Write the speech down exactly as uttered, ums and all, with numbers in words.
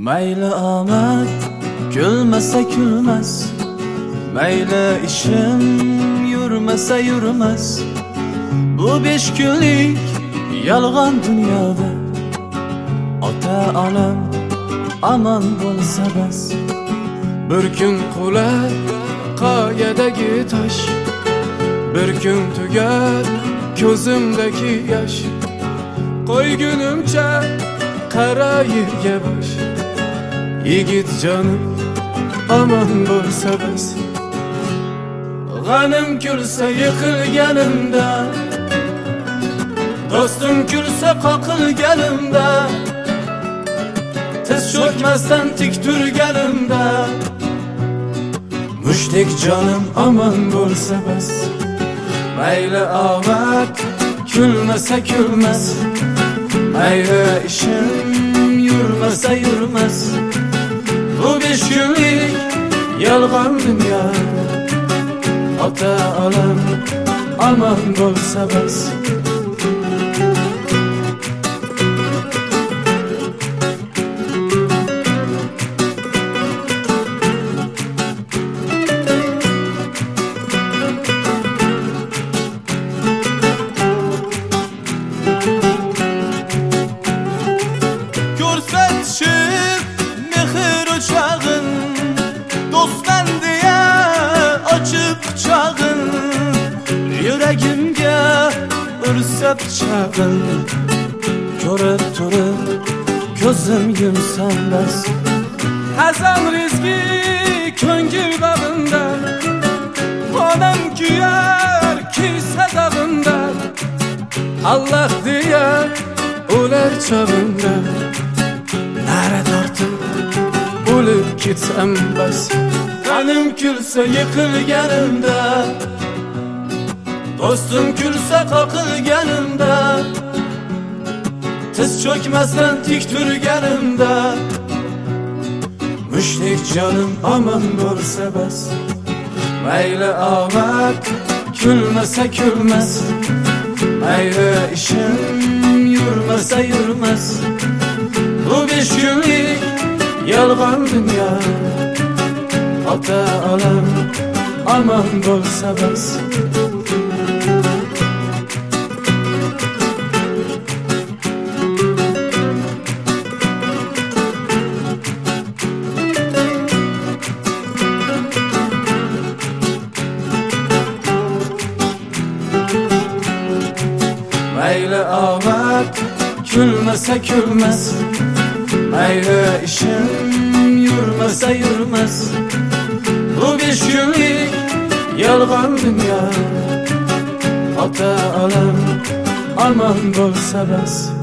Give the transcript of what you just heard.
Mayli omad kulmasa kulmas, mayli ishim yurmasa yurmas. Bu besh kunlik yolg'on dunyoda ota onam aman bo'lsa bas. Bir kun qular qoyadagi tosh, bir kun tugar ko'zimdagi yosh. Qo'ygunimcha qara yerga bosh, yigit jonim aman bo'lsa bas. G'anim kulsa yiqilganimda, do'stim kulsa qoqilganimda, tiz cho'kmasdan tik turganimda, mushtdek jonim aman bo'lsa bas. Mayli omad kulmasa kulmas, mayli ishim yurmasa yurmas. Bu besh kunlik yolg'on dunyoda ota onam aman bo'lsa bas. Ko'rsatishib mehr o'chog'in, do'stman deya ochib quchog'in, yuragimga ursa pichog'in. Ko'rib turib ko'zim yumsam bas. Hazan rizqi ko'ngil bag'inda, onam kuyar kiysa dag'inda, Allah deya o'lar chog'imda. Nara tortib o'lib ketsam bas. G'anim kulsa yiqilganimda, do'stim kulsa qoqilganimda, tiz cho'kmasdan tik turganimda, mushtdek jonim aman bo'lsa bas. Mayli omad kulmasa kulmas, mayli ishim yurmasa yurmas. Bu besh kunlik yolg'on dunyo ota onam aman bo'lsa bas. Mayli omad kulmasa kulmas, mayli ishim yurmasa yurmas. Bu besh kunlik yolg'on dunyo ota onam aman bo'lsa bas.